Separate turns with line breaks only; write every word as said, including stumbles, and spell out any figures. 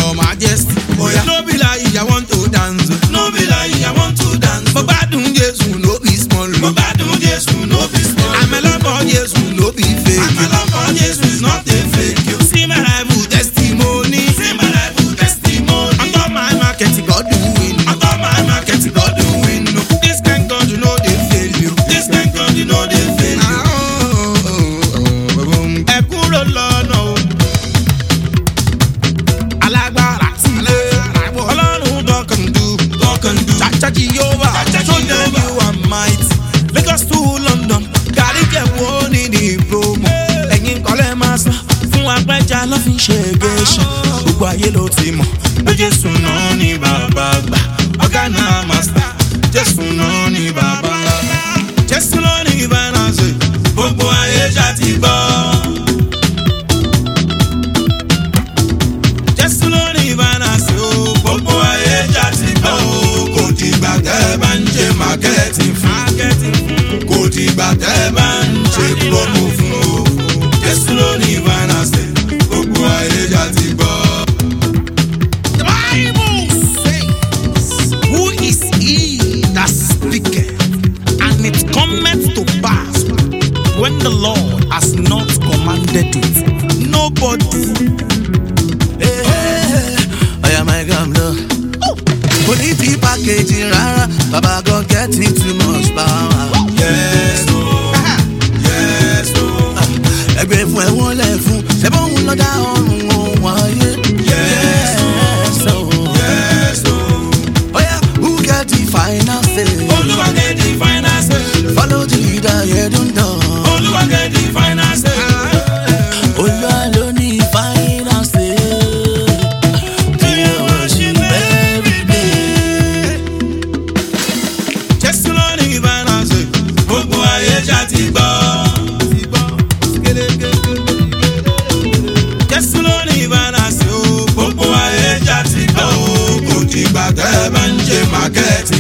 your majesty. Oh yeah. No be like I want to dance. No be like I want to dance. But bad Jesus no be small. But bad Jesus no be small. I'm a love for Jesus no be fake. I'm a love for Jesus not a fake. You see my life with testimony. See my life with testimony. On top my market God doing. On top my market God doing. This kind God you know they fail you. This kind God you know they fail you. Ẹ kúrò lọ́nà o. Alágbára sílé. Ọlọ́run dọ́kan dú. Dọ́kan dú. Chacha Jehovah. Show them you are mighty. Lagos to London. Gàrí jẹ̀wọ́ ní ní promo. Ẹ̀yin kọ́lẹ́ máa sọ. Fún apẹ́ja ló fi ń ṣe gẹ̀ẹ́sà. Gbogbo ayé ló ti mọ̀. Pé Jésù náà ní bàbá gbà. Ọ̀gá náà mástà. Jésù náà ní bàbá gbà. Jésù náà ní ìbáraṣe. Gbogbo ayé ṣá ti gbọ́. Jésù náà ní ìbáraṣe o. Gbogbo ayé ṣá ti gbọ́ o. Kò dìgbà tẹ́ bá ń ṣe mákẹ́tì fún. Kò dìgbà tẹ́ bá ń ṣe promo fún o. Jésù náà ní ìbáraṣe. Gbogbo ayé ṣá ti gbọ́. The Bible says, who is he that speaketh, and it cometh to pass when the Lord has not commanded it? Nobody.
Hey, hey, I am my gambler. Police packaging rara, Baba God getting too much power.
Yes, oh, yes, oh.
Ẹgbẹ́ fún ẹ wọ́n lẹ̀ fún, ṣé bá òun lọ́dá ọ̀run òun wáyé?
Yes,
oh,
yes, oh.
Oh yeah, who get the final say?
Olúwa get the final say.
Follow the leader, yeah, don't know.
Olúwa get the final say.
Olúwa ló ní final say. Do you worship every day?
Jésù ló ní final say. Gbogbo ayé ṣá ti gbọ́. Jésù ló ní final say o. Gbogbo ayé ṣá ti gbọ́ o. Kò dìgbà tẹ́ bá ń ṣe mákẹ́tì